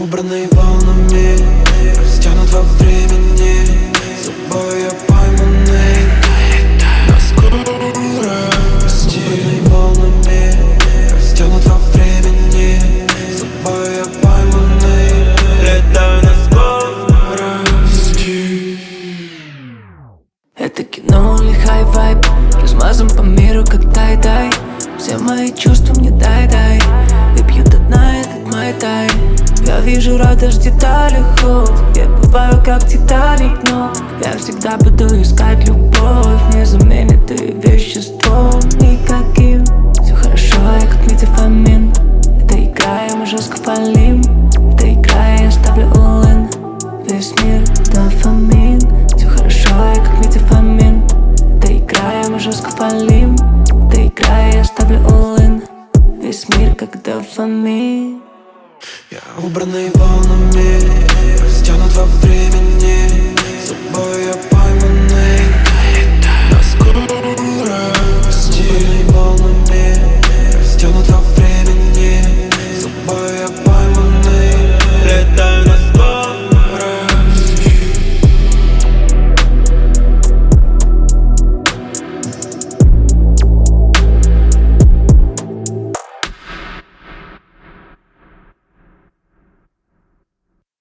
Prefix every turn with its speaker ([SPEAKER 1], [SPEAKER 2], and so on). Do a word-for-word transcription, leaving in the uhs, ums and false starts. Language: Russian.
[SPEAKER 1] убранный волнами, растянут во времени, собой я пойманный на скорость. Убранный волнами, растянут во времени, собой я пойманный, летаю на скорости.
[SPEAKER 2] Это кино или хай-вайб, размазан по миру как тай-дай. Все мои чувства мне дай-дай, выпью до дна этот май-тай. Я вижу радость в деталях, ход. Я бываю как Титаник, но я всегда буду искать любовь. Не заменит ты вещество никаким. Все хорошо, я как метафамин. Это игра, я мы жестко фалим. Это игра, я ставлю all-in. Весь мир дофамин. Все хорошо, я как метафамин. Это игра, я мы жестко фалим. Это игра, я ставлю all-in. Весь мир как дофамин.
[SPEAKER 1] Я убранный волнами, растянут во времени, собой я